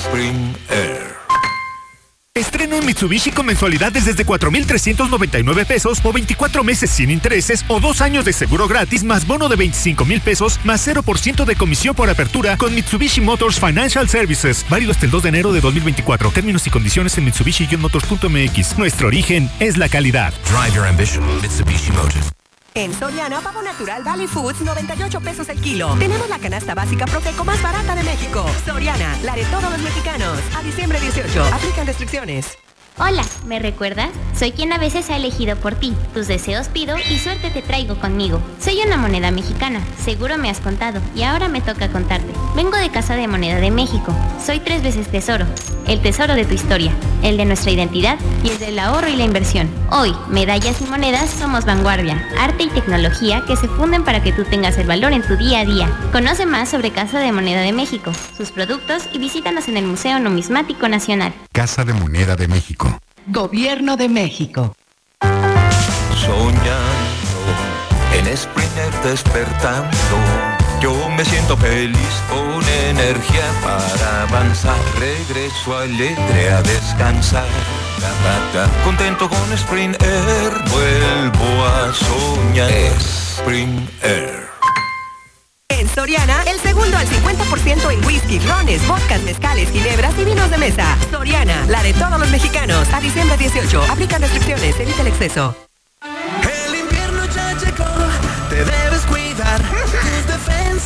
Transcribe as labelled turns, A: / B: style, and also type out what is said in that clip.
A: Spring Air.
B: Estrena un Mitsubishi con mensualidades desde 4,399 pesos o 24 meses sin intereses o 2 años de seguro gratis más bono de 25,000 pesos más 0% de comisión por apertura con Mitsubishi Motors Financial Services. Válido hasta el 2 de enero de 2024. Términos y condiciones en Mitsubishi-motors.mx. Nuestro origen es la calidad.
C: Drive your ambition, Mitsubishi Motors.
D: En Soriana, pavo natural Valley Foods, 98 pesos el kilo. Tenemos la canasta básica Proteico más barata de México. Soriana, la de todos los mexicanos. A diciembre 18, aplican restricciones.
E: Hola, ¿me recuerdas? Soy quien a veces ha elegido por ti. Tus deseos pido y suerte te traigo conmigo. Soy una moneda mexicana, seguro me has contado, y ahora me toca contarte. Vengo de Casa de Moneda de México. Soy 3 veces tesoro. El tesoro de tu historia, el de nuestra identidad y el del ahorro y la inversión. Hoy, medallas y monedas somos vanguardia, arte y tecnología que se funden para que tú tengas el valor en tu día a día. Conoce más sobre Casa de Moneda de México, sus productos y visítanos en el Museo Numismático Nacional.
F: Casa de Moneda de México.
G: Gobierno de México.
A: Soñando, en Spring Air despertando. Yo me siento feliz, con energía para avanzar. Regreso alegre a descansar. Contento con Spring Air, vuelvo a soñar. Spring Air.
D: En Soriana, el segundo al 50% en whisky, rones, vodkas, mezcales, ginebras y vinos de mesa. Soriana, la de todos los mexicanos. A diciembre 18, aplican restricciones, evita el exceso.
H: El invierno ya llegó, te debes cuidar. Tus defensas